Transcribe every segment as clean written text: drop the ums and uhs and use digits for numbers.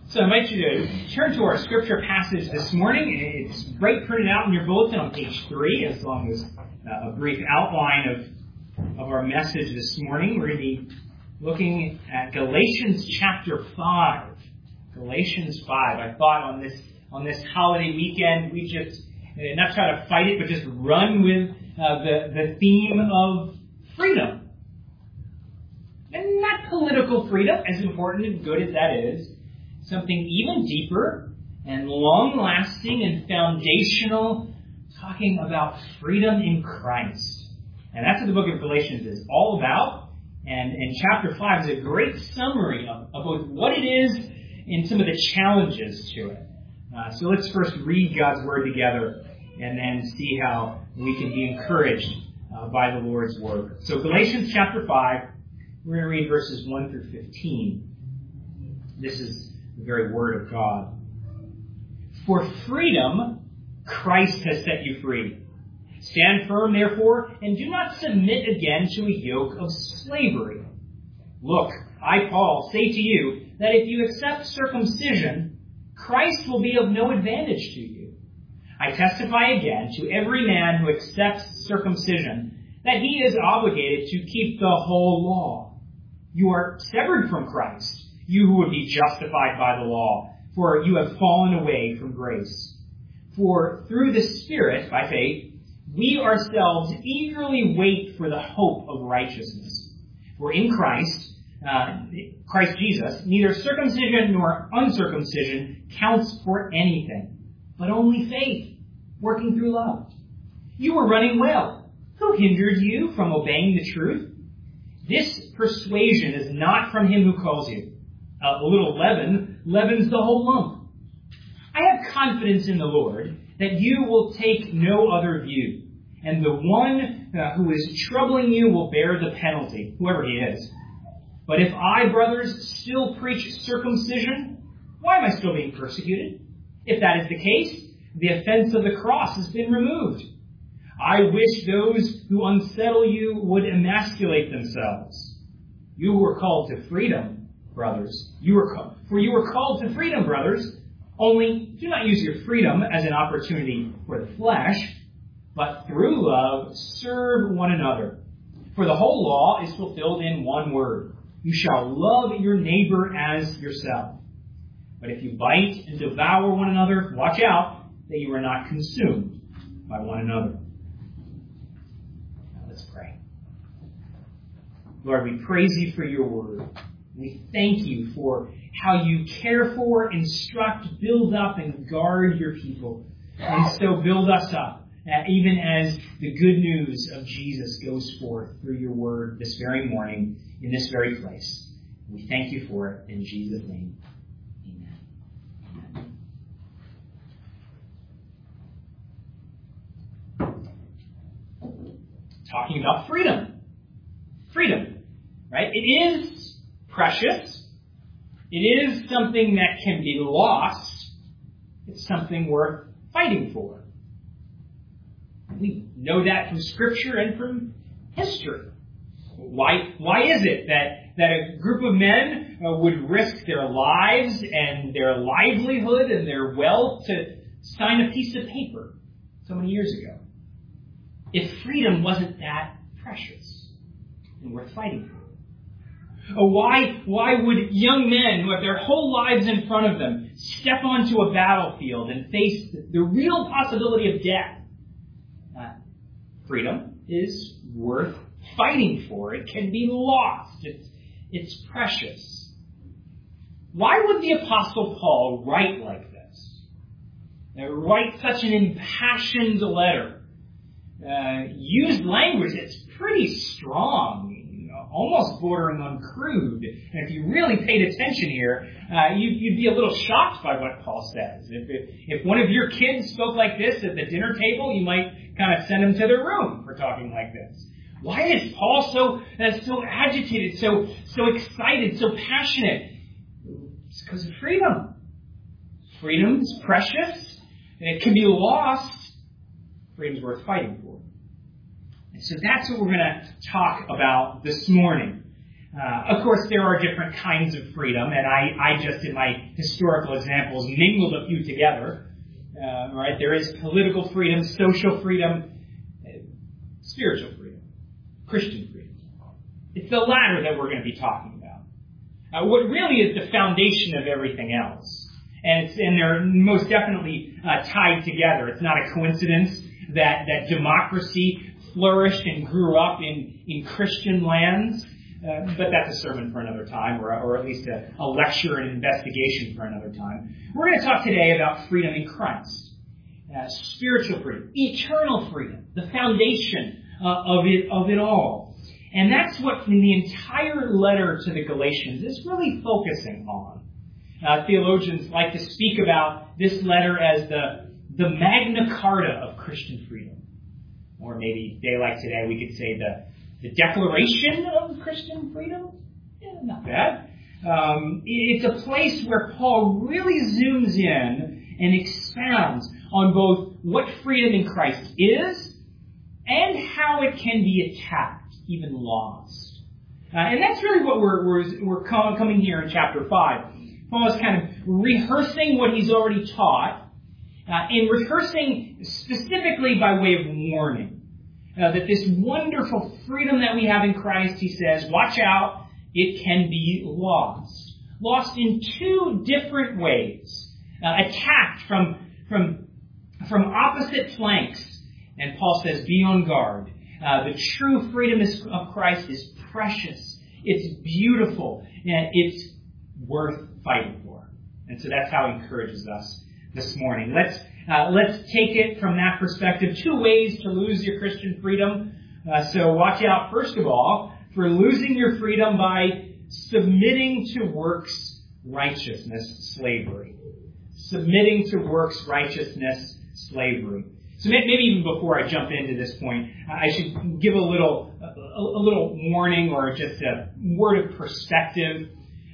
So I invite you to turn to our scripture passage this morning. It's right printed out in your bulletin on page 3, as long as a brief outline of our message this morning. We're going to be looking at Galatians chapter 5. Galatians 5. I thought on this holiday weekend, we just not try to fight it, but just run with the theme of freedom. And not political freedom, as important and good as that is. Something even deeper and long-lasting and foundational, talking about freedom in Christ. And that's what the book of Galatians is all about. And chapter 5 is a great summary of both what it is and some of the challenges to it. So let's first read God's Word together and then see how we can be encouraged by the Lord's Word. So Galatians chapter 5, we're going to read verses 1 through 15. This is the very Word of God. For freedom, Christ has set you free. Stand firm, therefore, and do not submit again to a yoke of slavery. Look, I, Paul, say to you that if you accept circumcision, Christ will be of no advantage to you. I testify again to every man who accepts circumcision that he is obligated to keep the whole law. You are severed from Christ, you who would be justified by the law, for you have fallen away from grace. For through the Spirit, by faith, we ourselves eagerly wait for the hope of righteousness. For in Christ Jesus, neither circumcision nor uncircumcision counts for anything, but only faith, working through love. You were running well. Who hindered you from obeying the truth? This persuasion is not from him who calls you. A little leaven leavens the whole lump. I have confidence in the Lord that you will take no other view, and the one who is troubling you will bear the penalty, whoever he is. But if I, brothers, still preach circumcision, why am I still being persecuted? If that is the case, the offense of the cross has been removed. I wish those who unsettle you would emasculate themselves. You who are called to freedom, brothers, you were called to freedom, brothers. Only do not use your freedom as an opportunity for the flesh, but through love serve one another. For the whole law is fulfilled in one word: you shall love your neighbor as yourself. But if you bite and devour one another, watch out that you are not consumed by one another. Now let's pray. Lord, we praise you for your word. We thank you for how you care for, instruct, build up, and guard your people. And so build us up, even as the good news of Jesus goes forth through your word this very morning, in this very place. We thank you for it in Jesus' name. Amen. Talking about freedom. Freedom, right? It is precious. It is something that can be lost. It's something worth fighting for. We know that from Scripture and from history. Why is it that a group of men would risk their lives and their livelihood and their wealth to sign a piece of paper so many years ago? If freedom wasn't that precious and worth fighting for. Why would young men who have their whole lives in front of them step onto a battlefield and face the real possibility of death? Freedom is worth fighting for. It can be lost. It's precious. Why would the Apostle Paul write like this? Write such an impassioned letter? Use language that's pretty strong, almost bordering on crude. And if you really paid attention here, you'd be a little shocked by what Paul says. If one of your kids spoke like this at the dinner table, you might kind of send them to their room for talking like this. Why is Paul so agitated, so excited, so passionate? It's because of freedom. Freedom is precious, and it can be lost. Freedom's worth fighting for. And so that's what we're going to talk about this morning. Of course, there are different kinds of freedom, and I just, in my historical examples, mingled a few together. Right? There is political freedom, social freedom, spiritual freedom, Christian freedom. It's the latter that we're going to be talking about. What really is the foundation of everything else. And they're most definitely tied together. It's not a coincidence that democracy flourished and grew up in Christian lands. But that's a sermon for another time, or at least a lecture and investigation for another time. We're going to talk today about freedom in Christ. Spiritual freedom, eternal freedom, the foundation of it all. And that's what the entire letter to the Galatians is really focusing on. Theologians like to speak about this letter as the Magna Carta of Christian freedom. Or maybe a day like today we could say the Declaration of Christian freedom? Yeah, not bad. It's a place where Paul really zooms in and expounds on both what freedom in Christ is and how it can be attacked, even lost. And that's really what we're coming here in chapter 5. Paul is kind of rehearsing what he's already taught, and rehearsing specifically by way of warning. That this wonderful freedom that we have in Christ, he says, watch out, it can be lost. Lost in two different ways. Attacked from opposite flanks. And Paul says, be on guard. The true freedom of Christ is precious. It's beautiful. And it's worth fighting for. And so that's how he encourages us this morning. Let's take it from that perspective. Two ways to lose your Christian freedom. So watch out, first of all, for losing your freedom by submitting to works righteousness slavery. Submitting to works righteousness slavery. So maybe even before I jump into this point, I should give a little warning or just a word of perspective.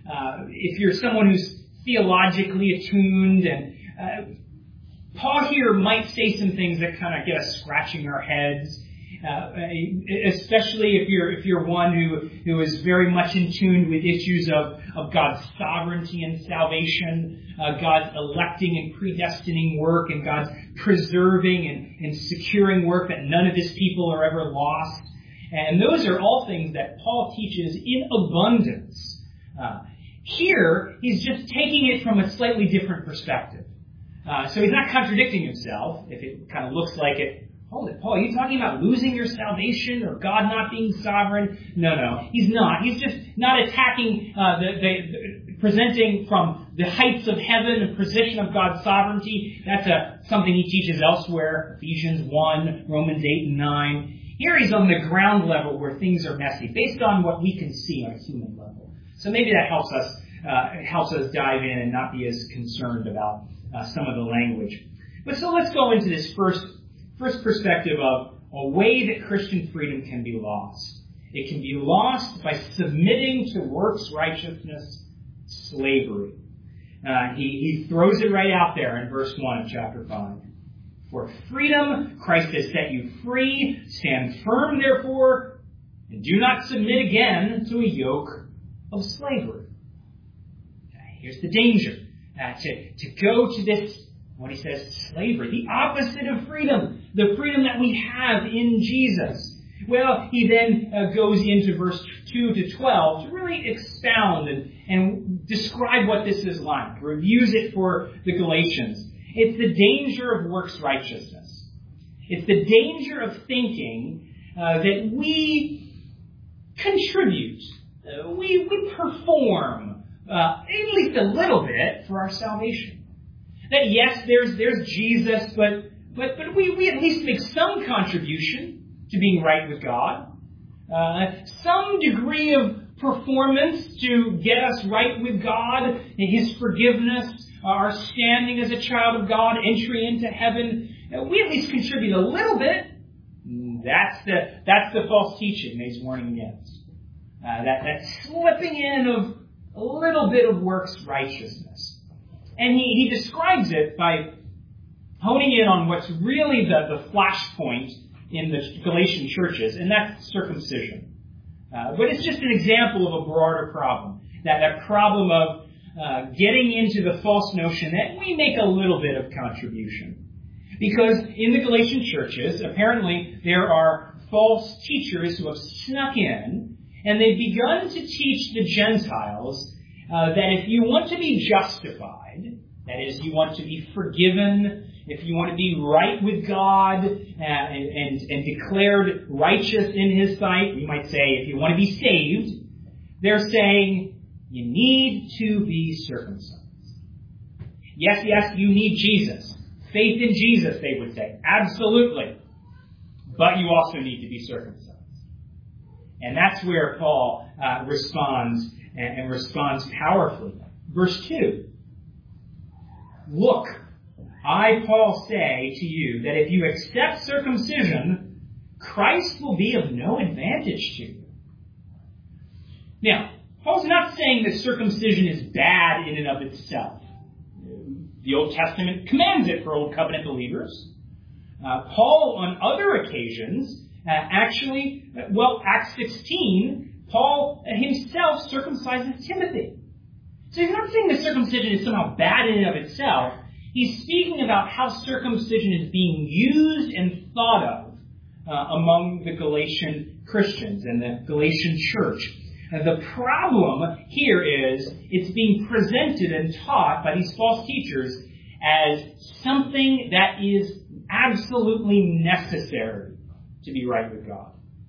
If you're someone who's theologically attuned, and Paul here might say some things that kind of get us scratching our heads, especially if you're one who is very much in tune with issues of God's sovereignty and salvation, God's electing and predestining work, and God's preserving and securing work, that none of his people are ever lost. And those are all things that Paul teaches in abundance. Here, he's just taking it from a slightly different perspective. So he's not contradicting himself, if it kind of looks like it. Hold it, Paul, are you talking about losing your salvation or God not being sovereign? No, he's not. He's just not attacking, presenting from the heights of heaven a position of God's sovereignty. That's something he teaches elsewhere, Ephesians 1, Romans 8 and 9. Here he's on the ground level where things are messy, based on what we can see on a human level. So maybe that helps us dive in and not be as concerned about some of the language. But so let's go into this first perspective of a way that Christian freedom can be lost. It can be lost by submitting to works righteousness slavery. He throws it right out there in verse 1 of chapter 5. For freedom, Christ has set you free. Stand firm, therefore, and do not submit again to a yoke of slavery. Here's the danger. To go to this, what he says, slavery, the opposite of freedom, the freedom that we have in Jesus. Well, he then goes into verse 2 to 12 to really expound and describe what this is like, reviews it for the Galatians. It's the danger of works righteousness. It's the danger of thinking that we contribute, we perform, at least a little bit, for our salvation. That yes, there's Jesus, but we at least make some contribution to being right with God. Some degree of performance to get us right with God, and His forgiveness, our standing as a child of God, entry into heaven. We at least contribute a little bit. That's the false teaching that he's warning against. That slipping in of a little bit of works righteousness. And he describes it by honing in on what's really the flashpoint in the Galatian churches, and that's circumcision. But it's just an example of a broader problem. That problem of getting into the false notion that we make a little bit of contribution. Because in the Galatian churches, apparently there are false teachers who have snuck in, and they've begun to teach the Gentiles that if you want to be justified, that is, you want to be forgiven, if you want to be right with God and declared righteous in His sight, we might say if you want to be saved, they're saying you need to be circumcised. Yes, you need Jesus. Faith in Jesus, they would say. Absolutely. But you also need to be circumcised. And that's where Paul responds, and responds powerfully. Verse 2. Look, I, Paul, say to you that if you accept circumcision, Christ will be of no advantage to you. Now, Paul's not saying that circumcision is bad in and of itself. The Old Testament commands it for Old Covenant believers. Paul, on other occasions, Acts 16, Paul himself circumcises Timothy. So he's not saying that circumcision is somehow bad in and of itself. He's speaking about how circumcision is being used and thought of among the Galatian Christians and the Galatian church. The problem here is it's being presented and taught by these false teachers as something that is absolutely necessary to be right with God.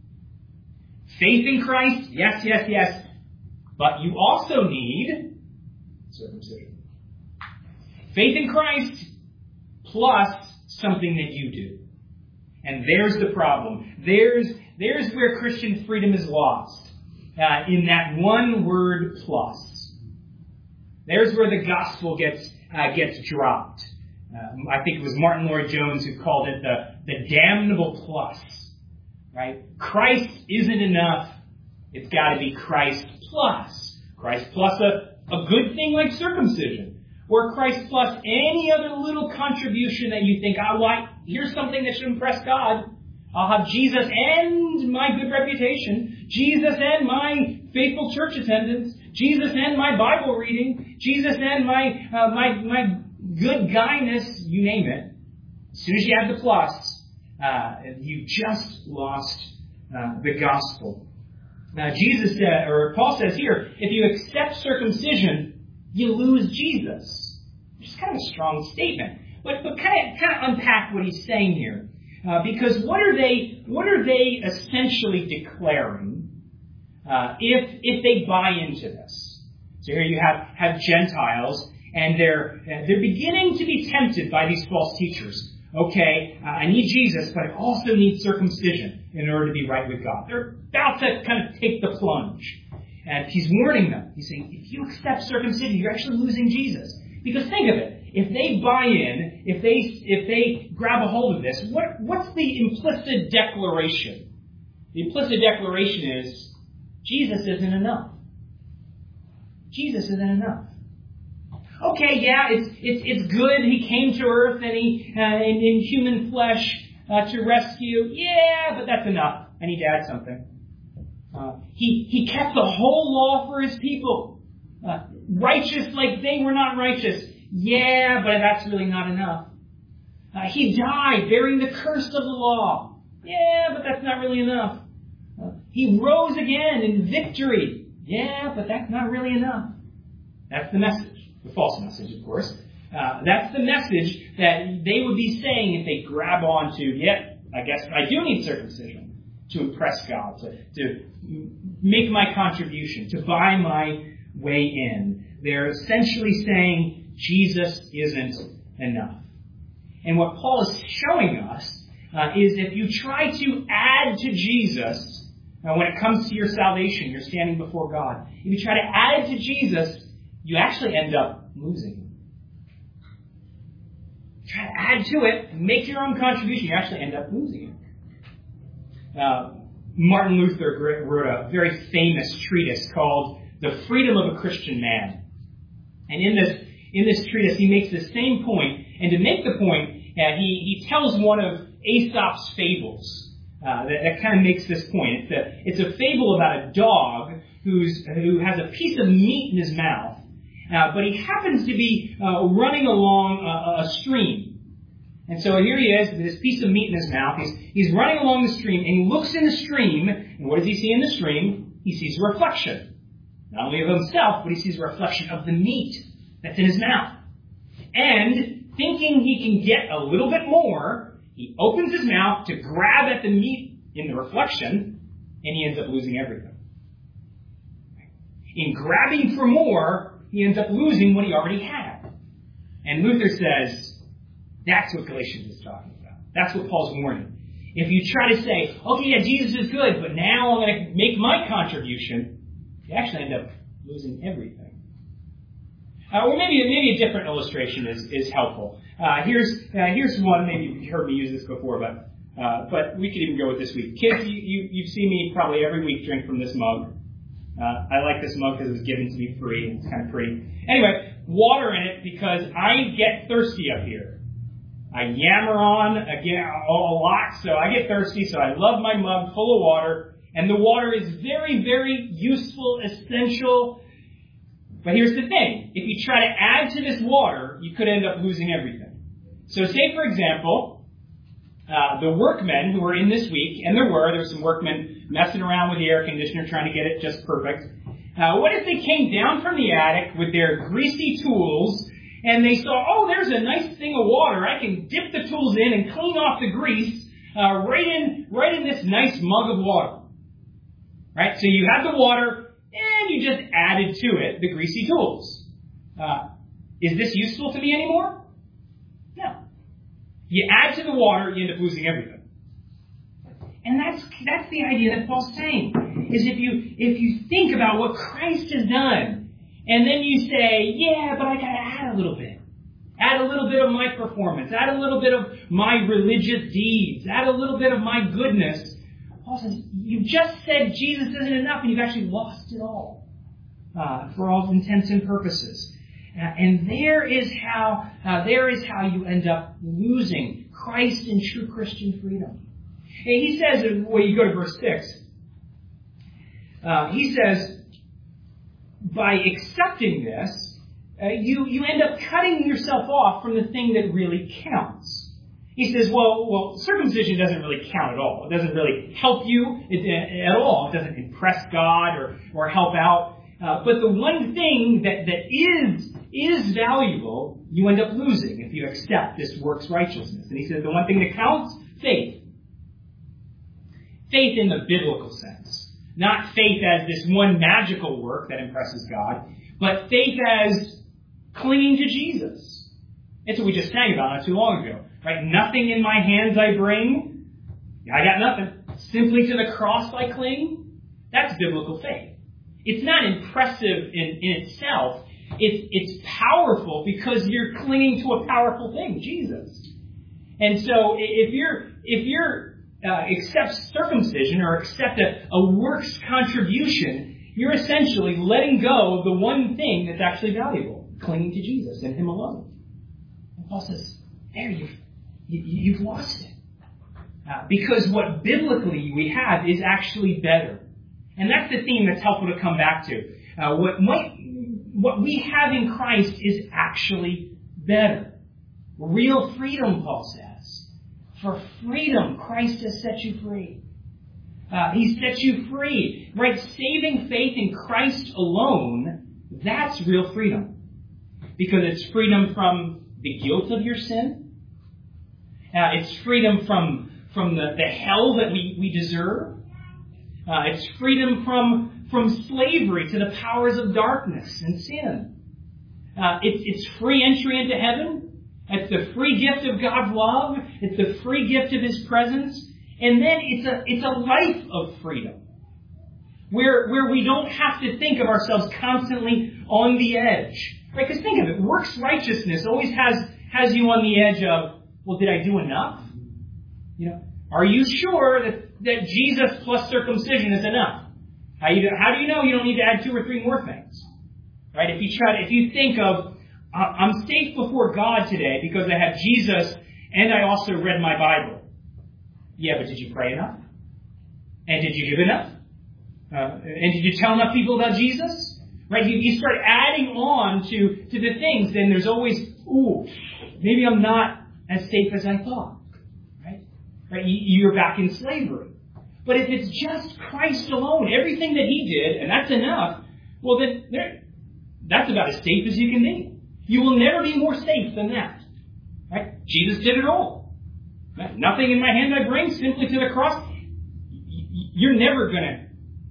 Faith in Christ, yes, but you also need circumcision. Faith in Christ plus something that you do. And there's the problem. There's where Christian freedom is lost. In that one word plus. There's where the gospel gets dropped. I think it was Martin Lloyd-Jones who called it the damnable plus. Right? Christ isn't enough. It's got to be Christ plus. Christ plus a good thing like circumcision. Or Christ plus any other little contribution that you think, here's something that should impress God. I'll have Jesus and my good reputation, Jesus and my faithful church attendance, Jesus and my Bible reading, Jesus and my good guyness, you name it. As soon as you add the plus, you just lost the gospel. Now Paul says here, if you accept circumcision, you lose Jesus. Which is kind of a strong statement. But kind of unpack what he's saying here. Because what are they essentially declaring if they buy into this? So here you have Gentiles, and they're beginning to be tempted by these false teachers. Okay, I need Jesus, but I also need circumcision in order to be right with God. They're about to kind of take the plunge. And he's warning them. He's saying, if you accept circumcision, you're actually losing Jesus. Because think of it. If they buy in, if they grab a hold of this, what's the implicit declaration? The implicit declaration is, Jesus isn't enough. Jesus isn't enough. Okay, yeah, it's good He came to earth and He in human flesh to rescue. Yeah, but that's enough. I need to add something. He kept the whole law for His people. Righteous like they were not righteous. Yeah, but that's really not enough. He died bearing the curse of the law. Yeah, but that's not really enough. He rose again in victory. Yeah, but that's not really enough. That's the message. The false message, of course. That's the message that they would be saying if they grab on to, I guess I do need circumcision to impress God, to make my contribution, to buy my way in. They're essentially saying, Jesus isn't enough. And what Paul is showing us is if you try to add to Jesus, when it comes to your salvation, you're standing before God. If you try to add to Jesus, you actually end up losing Him. Try to add to it, make your own contribution, you actually end up losing Him. Martin Luther wrote a very famous treatise called The Freedom of a Christian Man. And in this treatise, he makes the same point, and to make the point, he tells one of Aesop's fables that kind of makes this point. It's a fable about a dog who has a piece of meat in his mouth, but he happens to be running along a stream. And so here he is with this piece of meat in his mouth. He's running along the stream, and he looks in the stream, and what does he see in the stream? He sees a reflection. Not only of himself, but he sees a reflection of the meat that's in his mouth. And thinking he can get a little bit more, he opens his mouth to grab at the meat in the reflection, and he ends up losing everything. In grabbing for more, he ends up losing what he already had. And Luther says, that's what Galatians is talking about. That's what Paul's warning. If you try to say, okay, yeah, Jesus is good, but now I'm going to make my contribution, you actually end up losing everything. Or maybe a different illustration is helpful. Here's one. Maybe you've heard me use this before, but we could even go with this week. Kids, you've seen me probably every week drink from this mug. I like this mug because it was given to me free. It's kind of pretty. Anyway, water in it because I get thirsty up here. I yammer on again a lot, so I get thirsty. So I love my mug full of water, and the water is very, very useful, essential. But here's the thing: if you try to add to this water, you could end up losing everything. So, say for example, the workmen who were in this week, and there were some workmen messing around with the air conditioner trying to get it just perfect. What if they came down from the attic with their greasy tools? And they saw, oh, there's a nice thing of water. I can dip the tools in and clean off the grease right in this nice mug of water. Right? So you have the water, and you just added to it the greasy tools. Is this useful to me anymore? No. You add to the water, you end up losing everything. And that's the idea that Paul's saying. Is if you think about what Christ has done, and then you say, yeah, but I got to add a little bit. Add a little bit of my performance. Add a little bit of my religious deeds. Add a little bit of my goodness. Paul says, you just said Jesus isn't enough, and you've actually lost it all for all intents and purposes. And there is how you end up losing Christ and true Christian freedom. And he says, well, you go to verse 6. He says, by accepting this, you end up cutting yourself off from the thing that really counts. He says, well, circumcision doesn't really count at all. It doesn't really help you at all. It doesn't impress God or help out. But the one thing that is valuable, you end up losing if you accept this works righteousness. And he says the one thing that counts, faith. Faith in the biblical sense. Not faith as this one magical work that impresses God, but faith as clinging to Jesus. It's what we just sang about not too long ago. Right? Nothing in my hands I bring. I got nothing. Simply to the cross I cling. That's biblical faith. It's not impressive in itself. It's powerful because you're clinging to a powerful thing, Jesus. And so if you're accept circumcision or accept a works contribution, you're essentially letting go of the one thing that's actually valuable, clinging to Jesus and Him alone. And Paul says, there, you've lost it. Because what biblically we have is actually better. And that's the theme that's helpful to come back to. What we have in Christ is actually better. Real freedom, Paul says. For freedom, Christ has set you free. He set you free. Right? Saving faith in Christ alone, that's real freedom. Because it's freedom from the guilt of your sin. It's freedom from the hell that we deserve. It's freedom from slavery to the powers of darkness and sin. It's free entry into heaven. It's the free gift of God's love. It's the free gift of His presence. And then it's a life of freedom. Where we don't have to think of ourselves constantly on the edge. Right? Because think of it, works righteousness always has you on the edge of, well, did I do enough? Are you sure that Jesus plus circumcision is enough? How do you know you don't need to add 2 or 3 more things? Right? If you think of, I'm safe before God today because I have Jesus and I also read my Bible. Yeah, but did you pray enough? And did you give enough? And did you tell enough people about Jesus? Right? You start adding on to the things, then there's always, maybe I'm not as safe as I thought. Right? You're back in slavery. But if it's just Christ alone, everything that He did, and that's enough, well then, that's about as safe as you can be. You will never be more safe than that. Right? Jesus did it all. Right? Nothing in my hand I bring, simply to the cross. You're never gonna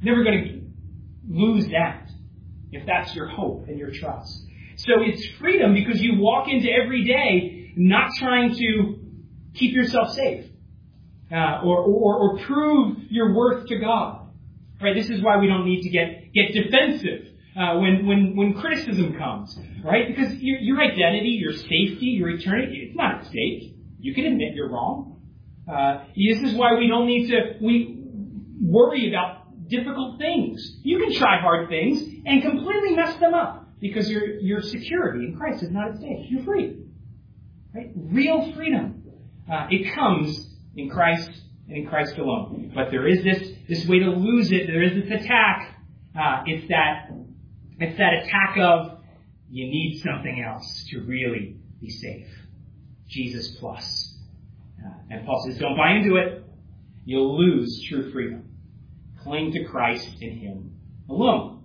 lose that if that's your hope and your trust. So it's freedom because you walk into every day not trying to keep yourself safe or prove your worth to God. Right? This is why we don't need to get defensive when criticism comes. Right? Because your identity, your safety, your eternity, it's not at stake. You can admit you're wrong. This is why we don't need to worry about difficult things. You can try hard things and completely mess them up because your security in Christ is not at stake. You're free. Right? Real freedom. It comes in Christ and in Christ alone. But there is this way to lose it. There is this attack. It's that attack of you need something else to really be safe. Jesus plus. And Paul says, don't buy into it. You'll lose true freedom. Cling to Christ in Him alone.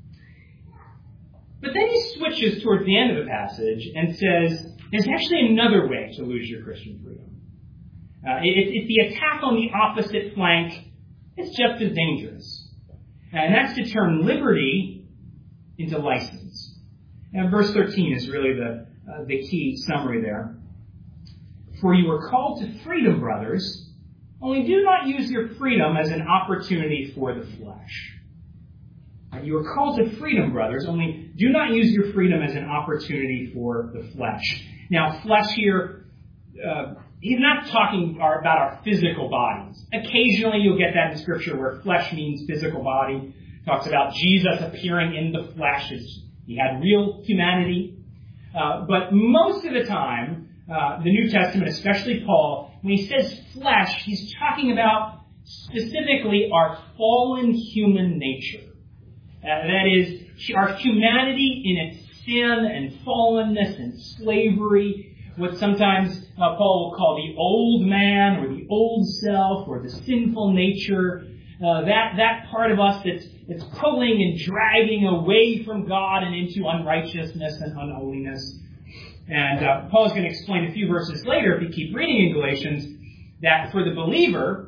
But then he switches towards the end of the passage and says, there's actually another way to lose your Christian freedom. It's the attack on the opposite flank. It's just as dangerous. And that's to turn liberty into license. And verse 13 is really the key summary there. For you were called to freedom, brothers, only do not use your freedom as an opportunity for the flesh. You are called to freedom, brothers, only do not use your freedom as an opportunity for the flesh. Now, flesh here, he's not talking about our physical bodies. Occasionally you'll get that in Scripture where flesh means physical body. It talks about Jesus appearing in the flesh as He had real humanity. But most of the time, the New Testament, especially Paul, when he says flesh, he's talking about specifically our fallen human nature. That is, our humanity in its sin and fallenness and slavery, what sometimes Paul will call the old man or the old self or the sinful nature, that part of us that's pulling and dragging away from God and into unrighteousness and unholiness. And Paul's going to explain a few verses later, if you keep reading in Galatians, that for the believer,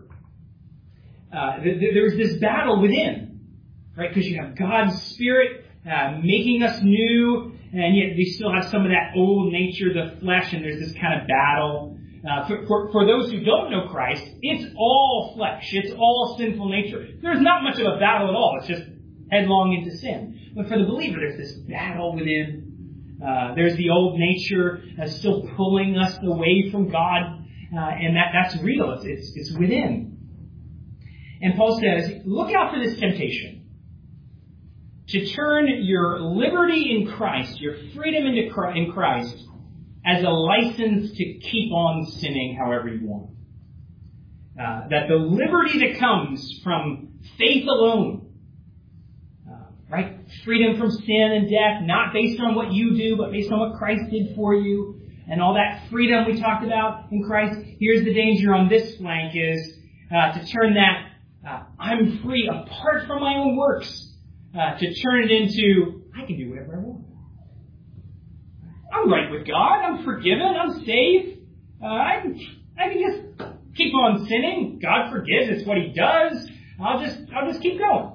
there's this battle within, right? Because you have God's Spirit making us new, and yet we still have some of that old nature, the flesh, and there's this kind of battle. For those who don't know Christ, it's all flesh. It's all sinful nature. There's not much of a battle at all. It's just headlong into sin. But for the believer, there's this battle within. There's the old nature still pulling us away from God, and that's real. It's within. And Paul says, look out for this temptation to turn your liberty in Christ, your freedom in Christ, as a license to keep on sinning however you want. That the liberty that comes from faith alone, right? Freedom from sin and death, not based on what you do, but based on what Christ did for you. And all that freedom we talked about in Christ. Here's the danger on this flank is to turn that I'm free apart from my own works, to turn it into I can do whatever I want. I'm right with God. I'm forgiven. I'm saved. I can just keep on sinning. God forgives. It's what He does. I'll just keep going.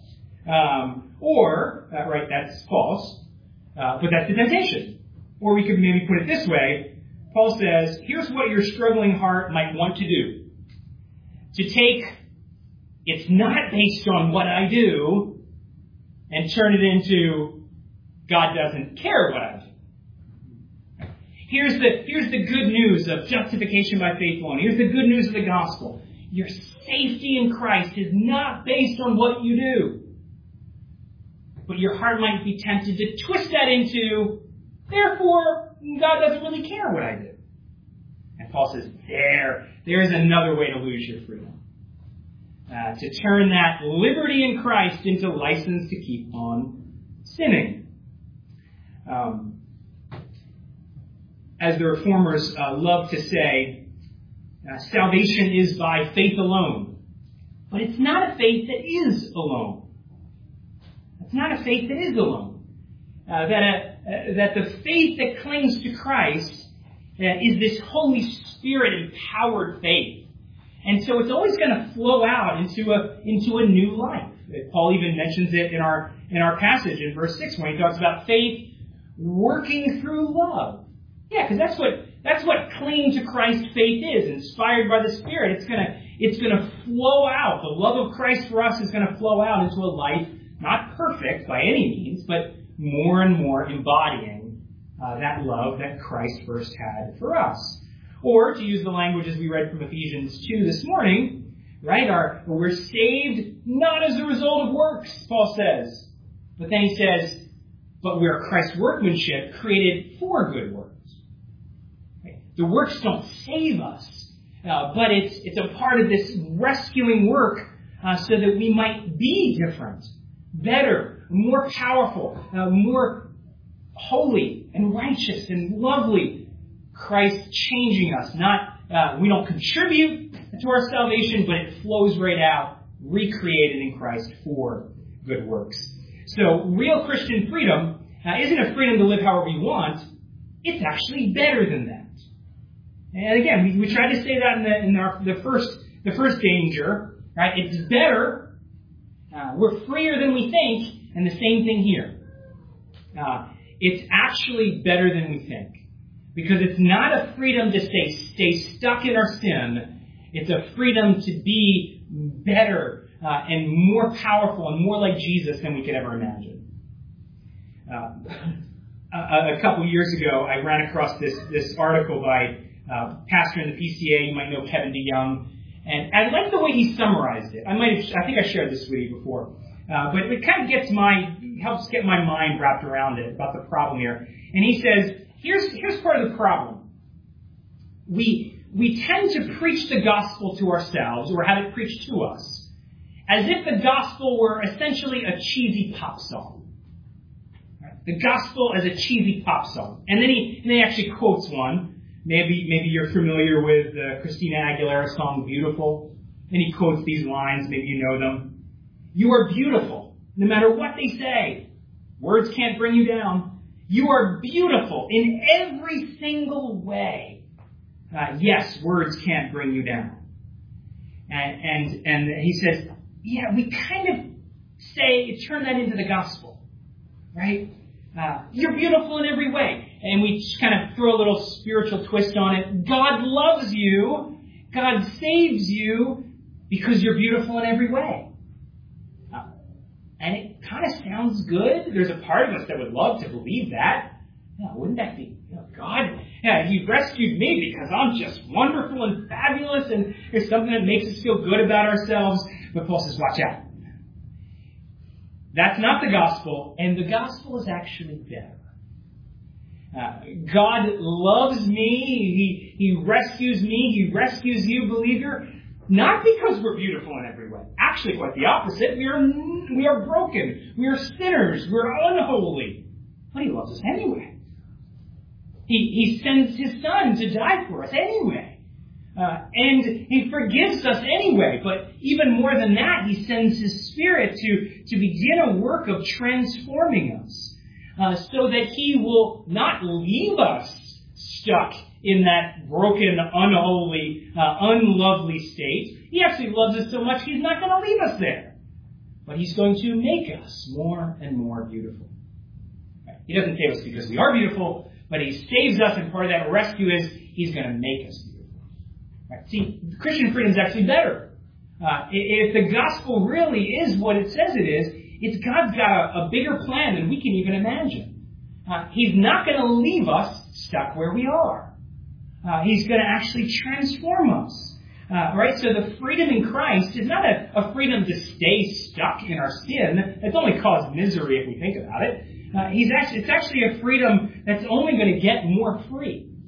Right, that's false, but that's the temptation. Or we could maybe put it this way. Paul says, here's what your struggling heart might want to do. To take, it's not based on what I do, and turn it into, God doesn't care what I do. Here's the good news of justification by faith alone. Here's the good news of the gospel. Your safety in Christ is not based on what you do. But your heart might be tempted to twist that into, therefore, God doesn't really care what I do. And Paul says, there's another way to lose your freedom. to turn that liberty in Christ into license to keep on sinning. As the Reformers love to say, salvation is by faith alone. But it's not a faith that is alone. It's not a faith that is alone. That the faith that clings to Christ is this Holy Spirit-empowered faith. And so it's always going to flow out into a new life. Paul even mentions it in our passage in verse 6 when he talks about faith working through love. Yeah, because that's what clinging to Christ faith is, inspired by the Spirit. It's gonna flow out. The love of Christ for us is going to flow out into a life, not perfect by any means, but more and more embodying that love that Christ first had for us. Or, to use the language as we read from Ephesians 2 this morning, right? We're saved not as a result of works, Paul says. But then he says, but we are Christ's workmanship, created for good works. Right? The works don't save us, but it's a part of this rescuing work so that we might be different, better, more powerful, more holy and righteous and lovely. Christ changing us. We don't contribute to our salvation, but it flows right out, recreated in Christ for good works. So real Christian freedom isn't a freedom to live however you want. It's actually better than that. And again, we tried to say that in the first danger, right? It's better. We're freer than we think, and the same thing here. It's actually better than we think. Because it's not a freedom to stay stuck in our sin. It's a freedom to be better and more powerful and more like Jesus than we could ever imagine. A couple years ago, I ran across this article by pastor in the PCA. You might know Kevin DeYoung. And I like the way he summarized it. I think I shared this with you before. But it kind of helps get my mind wrapped around it, about the problem here. And he says, Here's part of the problem. We tend to preach the gospel to ourselves, or have it preached to us, as if the gospel were essentially a cheesy pop song. Right? The gospel as a cheesy pop song. And then he actually quotes one. Maybe you're familiar with the Christina Aguilera song, Beautiful. And he quotes these lines, maybe you know them. You are beautiful, no matter what they say. Words can't bring you down. You are beautiful in every single way. Yes, words can't bring you down. And he says, yeah, we kind of turn that into the gospel, right? You're beautiful in every way. And we just kind of throw a little spiritual twist on it. God loves you. God saves you because you're beautiful in every way. And it kind of sounds good. There's a part of us that would love to believe that. Wouldn't that be, God, He rescued me because I'm just wonderful and fabulous, and there's something that makes us feel good about ourselves. But Paul says, watch out. That's not the gospel, and the gospel is actually better. God loves me. He rescues me. He rescues you, believer. Not because we're beautiful in every way. Actually, quite the opposite. We are broken. We are sinners. We're unholy. But He loves us anyway. He sends His Son to die for us anyway. And He forgives us anyway. But even more than that, He sends His Spirit to begin a work of transforming us. So that He will not leave us stuck in that broken, unholy, unlovely state. He actually loves us so much, He's not going to leave us there. But He's going to make us more and more beautiful. Right? He doesn't save us because we are beautiful, but He saves us, and part of that rescue is He's going to make us beautiful. Right? See, Christian freedom is actually better. If the gospel really is what it says it is, it's God's got a bigger plan than we can even imagine. He's not going to leave us stuck where we are. He's going to actually transform us. Right? So the freedom in Christ is not a freedom to stay stuck in our sin. It's only caused misery if we think about it. It's actually a freedom that's only going to get more free.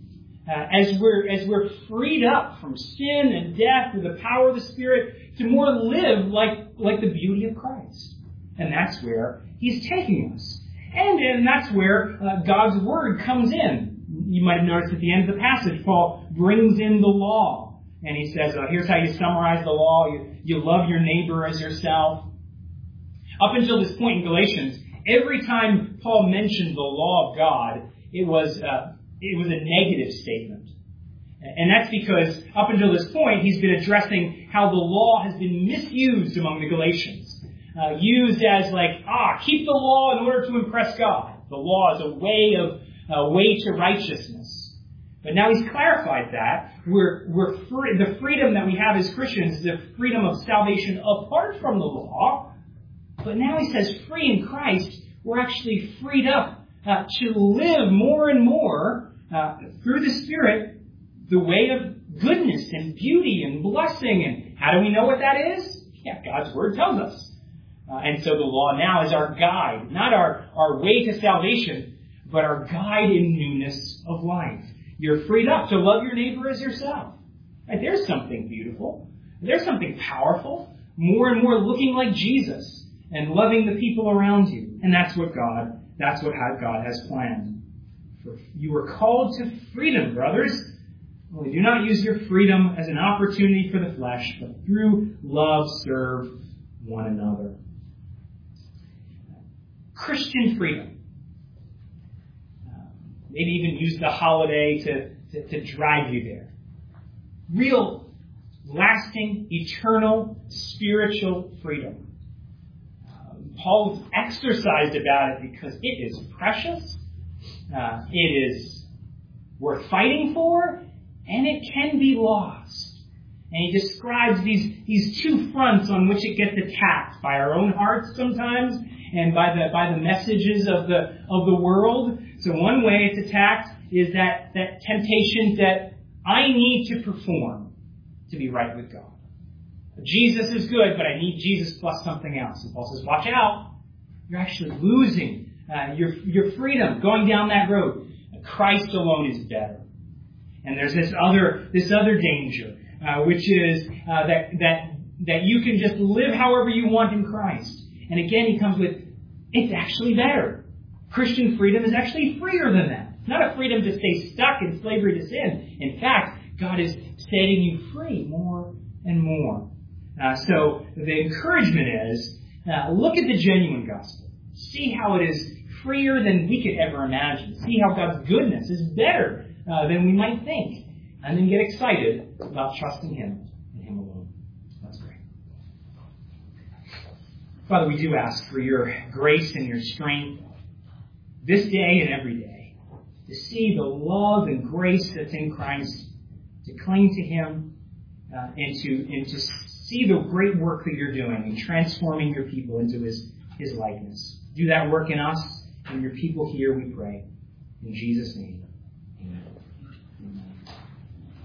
as we're freed up from sin and death through the power of the Spirit to more live like the beauty of Christ. And that's where He's taking us. And that's where God's Word comes in. You might have noticed at the end of the passage, Paul brings in the law. And he says, here's how you summarize the law. You love your neighbor as yourself. Up until this point in Galatians, every time Paul mentioned the law of God, it was a negative statement. And that's because up until this point, he's been addressing how the law has been misused among the Galatians. Used as keep the law in order to impress God. The law is a way to righteousness. But now he's clarified that. We're free, the freedom that we have as Christians is the freedom of salvation apart from the law. But now he says, free in Christ, we're actually freed up to live more and more through the Spirit the way of goodness and beauty and blessing. And how do we know what that is? Yeah, God's Word tells us. And so the law now is our guide, not our way to salvation, but our guide in newness of life. You're freed up to love your neighbor as yourself. Right? There's something beautiful. There's something powerful. More and more looking like Jesus and loving the people around you. And that's what God has planned. For you were called to freedom, brothers. Only do not use your freedom as an opportunity for the flesh, but through love serve one another. Christian freedom. Maybe even use the holiday to drive you there. Real, lasting, eternal, spiritual freedom. Paul's exercised about it because it is precious, it is worth fighting for, and it can be lost. And he describes these two fronts on which it gets attacked by our own hearts sometimes, and by the messages of the world. So one way it's attacked is that temptation that I need to perform to be right with God. Jesus is good, but I need Jesus plus something else. And Paul says, watch out. You're actually losing your freedom going down that road. Christ alone is better. And there's this other danger, which is that you can just live however you want in Christ. And again, he comes with, it's actually better. Christian freedom is actually freer than that. It's not a freedom to stay stuck in slavery to sin. In fact, God is setting you free more and more. So the encouragement is, look at the genuine gospel. See how it is freer than we could ever imagine. See how God's goodness is better than we might think. And then get excited about trusting Him and Him alone. Let's pray. Father, we do ask for your grace and your strength this day and every day to see the love and grace that's in Christ, to cling to Him, and to see the great work that you're doing in transforming your people into His likeness. Do that work in us and your people here, we pray. In Jesus' name, amen.